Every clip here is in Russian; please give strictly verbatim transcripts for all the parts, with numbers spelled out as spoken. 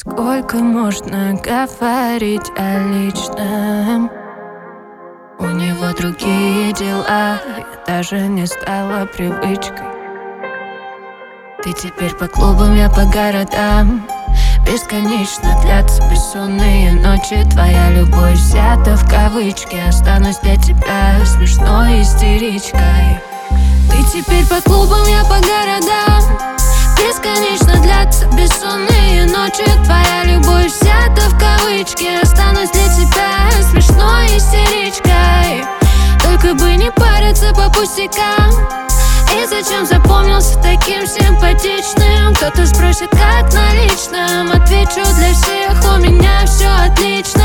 Сколько можно говорить о личном? У него другие дела, я даже не стала привычкой. Ты теперь по клубам, я по городам. Бесконечно длятся бессонные ночи. Твоя любовь взята в кавычки. Останусь для тебя смешной истеричкой. Ты теперь по клубам, я по городам. Бесконечно длятся бессонные ночи. Твоя любовь взята в кавычки. Останусь для тебя смешной истеричкой. Только бы не париться по пустякам. И зачем запомнился таким симпатичным? Кто-то спросит, как на личном. Отвечу, для всех у меня все отлично.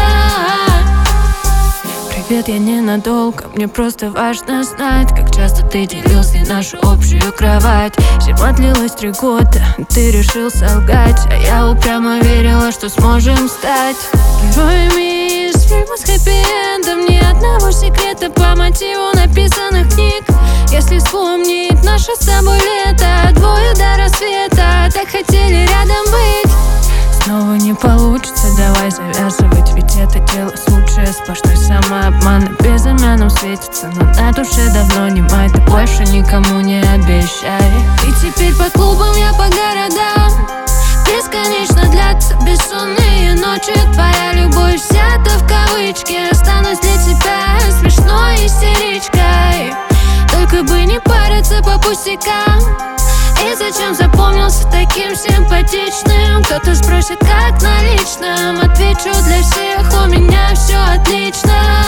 Привет, я ненадолго, мне просто важно знать, как часто ты делил с ней нашу общую кровать. Зима длилась три года, ты решил солгать, а я упрямо верила, что сможем стать героями из фильма с хэппи-эндом. Ни одного секрета по мотиву написанных книг. Если вспомнить наше с тобой лето, двое до рассвета, так хотели рядом быть. Снова не получится, давай завязывать, ведь это дело случая. Сплошной самообман на безымянном светится, но на душе давно не май. Ты больше никому не обещай. И теперь по клубам, я по городам. Бесконечно длятся бессонные ночи. Твоя любовь взята в кавычки. Останусь для тебя смешной истеричкой. Только бы не париться по пустякам. И зачем запомнился таким симпатичным? Кто-то спросит, как на личном. Отвечу, для всех у меня все отлично.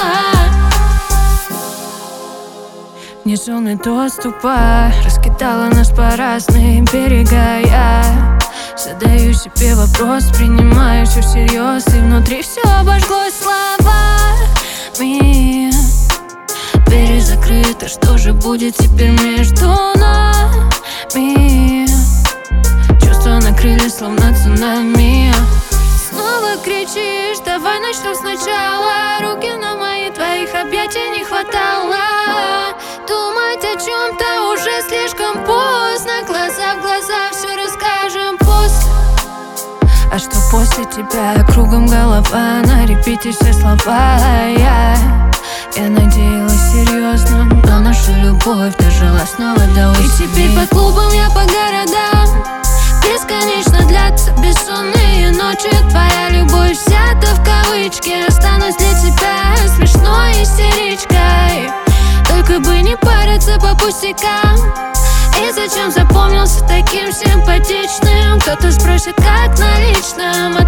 Вне зоны доступа раскидала нас по разным берегам. Я задаю себе вопрос, принимаю все всерьез, и внутри все обожглось словами. Двери закрыты, что же будет теперь между нами? Чувства накрыли, словно цунами. Снова кричишь, давай начнем сначала. Руки на мои, твоих объятий не хватало. Думать о чем-то уже слишком поздно. Глаза в глаза все расскажем после. А что после тебя? Кругом голова, на репите все слова. Я, я надеялась серьезно, но наша любовь дожила снова до осени. И теперь по клубам, я по городам. Бесконечно длятся бессонные ночи. Твоя любовь взята в кавычки. Останусь для тебя смешной истеричкой. Только бы не париться по пустякам. И зачем запомнился таким симпатичным? Кто-то спросит, как на личном.